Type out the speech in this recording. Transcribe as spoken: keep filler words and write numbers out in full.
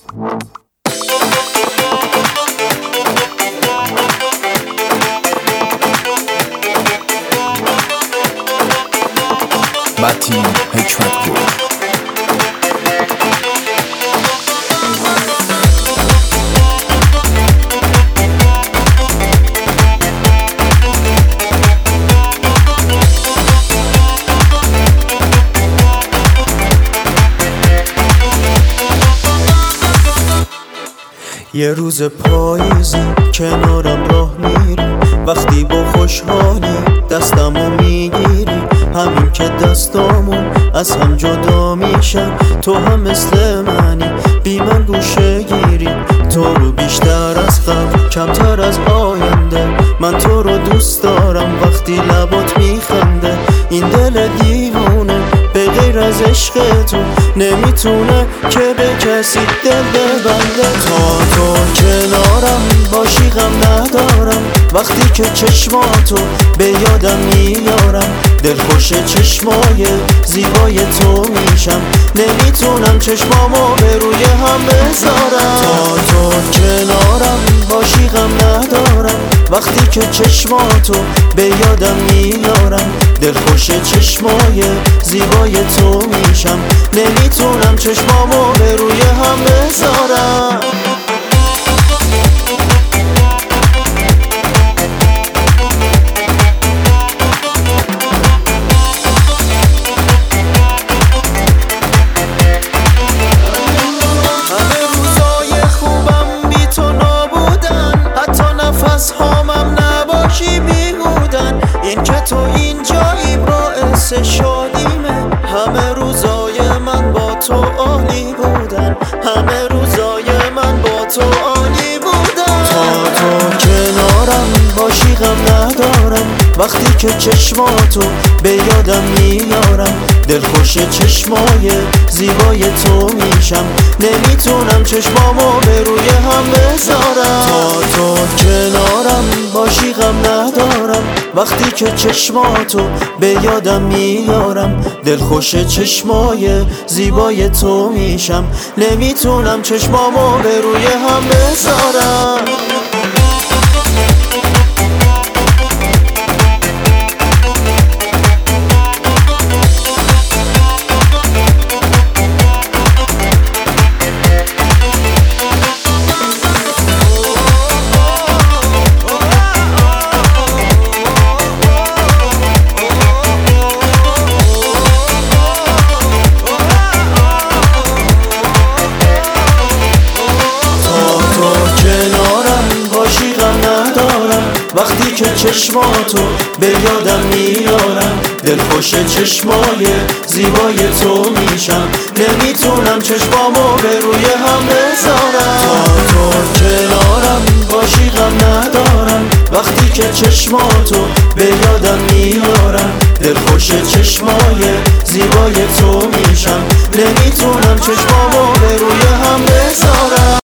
متین حکمت‌پور. یه روز پاییزی کنارم راه میری، وقتی با خوشحالی دستمو میگیری، همین که دستامون از هم جدا میشن، تو هم مثل منی بی من گوشه گیری، تو رو بیشتر از قبل کمتر از آینده، من تو رو دوست دارم وقتی لبات میخنده، این دل دیوونه به غیر از عشق تو نمیتونه که به کسی دل ببنده. تا تو کنارم باشی غم ندارم، وقتی که چشماتو به یادم میارم، دلخوش چشمای زیبای تو میشم، نمیتونم چشمامو به روی هم بذارم. تا تو کنارم باشی غم ندارم، وقتی که چشماتو به یادم میارم، دلخوش چشمای زیبای تو میشم، نمیتونم چشمامو به روی هم بذارم. این که تو اینجایی باعث شادیمه، همه روزای من با تو عالی بودن، همه روزای من با تو عالی بودن. تا تو کنارم باشی غم ندارم، وقتی که چشماتو به یادم میارم، دلخوش چشمای زیبای تو میشم، نمیتونم چشمامو به روی هم بذارم. تا تو کنارم باشی غم ندارم، وقتی که چشماتو به یادم میارم، دلخوش چشمای زیبای تو میشم، نمیتونم چشمامو به روی هم بذارم. وقتی که چشماتو به یادم میارم، دلخوش چشمای زیبای تو میشم، نمیتونم چشمامو به روی هم بذارم. تا تو کنارم باشی غم ندارم، وقتی که چشماتو به یادم میارم، دلخوش چشمای زیبای تو میشم، نمیتونم چشمامو به روی هم بذارم.